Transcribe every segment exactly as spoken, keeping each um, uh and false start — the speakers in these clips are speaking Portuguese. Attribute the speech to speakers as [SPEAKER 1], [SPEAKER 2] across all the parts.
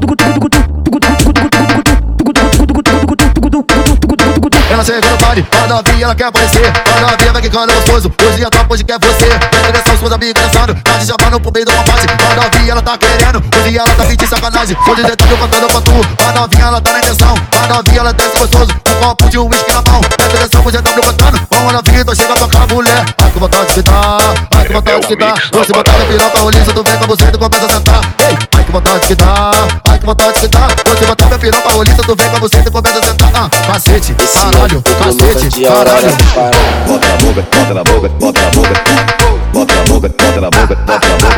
[SPEAKER 1] Ela chega no baile, a novinha ela quer aparecer. A novinha vai quicando gostoso, hoje a tropa hoje quer você. Presta atenção, suas amigas dançando, tá de chamando pro meio do combate. A novinha ela tá querendo, hoje ela tá pedindo sacanagem. Hoje detalhe cantando pra tu, a novinha ela tá na intenção. A novinha ela desce gostoso, um copo de uísque na mão. Presta atenção, hoje tá cantando, vamos na vida, chega pra cá, mulher. Ai que vontade que dá, ai que vontade que dá. Você botar na piroca roliça, tu vem com você, tu começa a sentar. Ei, ai que vontade que dá, ai que vontade que dá. Você botar na piroca roliça, tu vem com você, tu começa a sentar. Ah, cacete, caralho, cacete, caralho.
[SPEAKER 2] Bota na boca, bota na boca, bota na boca. Bota na boca, bota na boca, bota na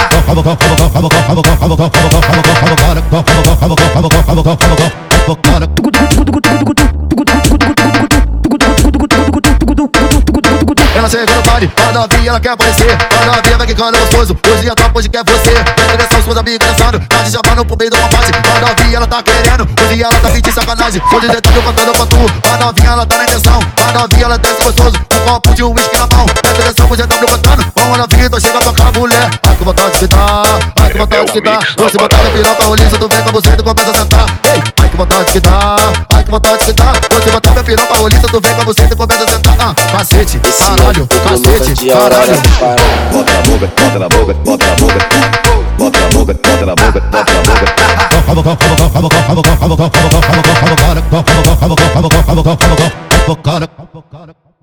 [SPEAKER 1] Ela chega no baile, a novinha ela quer aparecer. A novinha vai quicando gostoso, hoje a tropa hoje quer você. Presta atenção, suas amigas dançando, tá te chamando pro meio do combate. A novinha ela tá querendo, hoje ela tá pedindo sacanagem. Hoje detalhe cantando pra tu, a novinha ela tá na intenção. A novinha ela desce gostoso, um copo de uísque na mão. Presta atenção, hoje tá cantando, vamos na vida, chega pra cá, mulher. Ai que vontade que dá, ai que vontade que dá. Você botar na piroca roliça, tu vem com você, tu começa a sentar. Ei, ai que vontade que dá, ai que vontade que dá. Você botar na piroca roliça, tu vem com você, tu começa a sentar. Ah, cacete, caralho, cacete, caralho.
[SPEAKER 2] Bota na boca, bota na boca, bota na boca. Bota na boca, bota na boca, bota na boca.